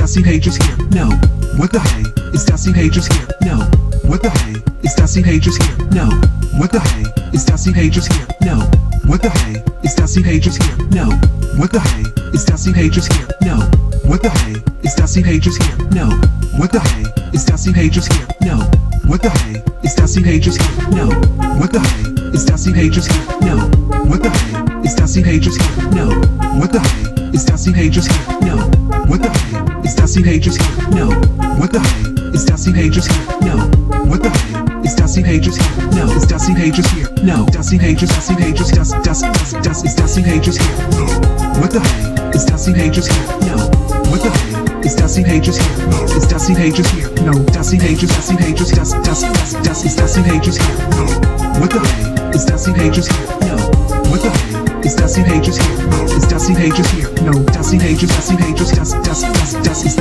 das Teenagers here? No. What the hey? Is das Teenagers here? No. What the hey? Is das Teenagers here? No. What the hey? Is das Teenagers here? No. What the hey? Is das Teenagers here? No. What the hey? Is das Teenagers here? No. What the hey? Is das Teenagers here? No. What the hey? Is das Teenagers here? No. What the hey? Is das Teenagers here? No. What the hey? Is das Teenagers here? No. What the hey? Is das Teenagers here? No. What the hey? Is das Teenagers here? No. What the hey? Is das Teenagers here? No. What the hey? Is das Teenagers here? No. What the hey? Is das Teenagers here? No. Is das Teenagers here? No. Das Teenagers, das Teenagers, das is das Teenagers here? No. What the hey? Is das Teenagers here? No. What the hey? Is das Teenagers here? No. Is das Teenagers here? No. Das Teenagers, das Teenagers, das is das Teenagers here? No. What the hey? Is das Teenagers here? No. What the hey? Is das Teenagers here? No. Is das Teenagers here? No. Das Teenagers, das Teenagers, das is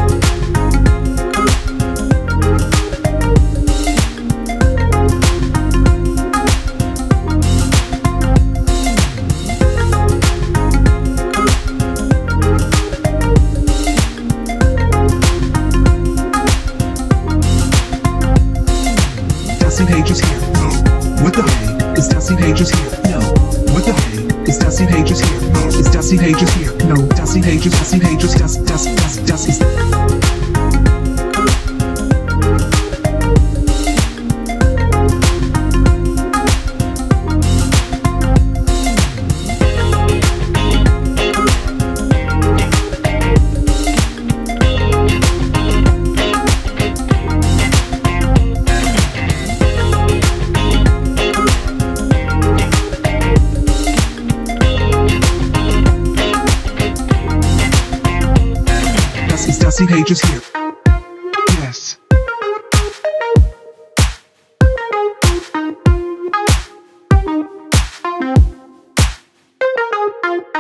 Teenagers here? No. What the hey? Is das Teenagers here? No. What the hey? Is das Teenagers here? No. Is das Teenagers here? No. Das Teenagers, das Teenagers, das is das Teenagers here? Yes.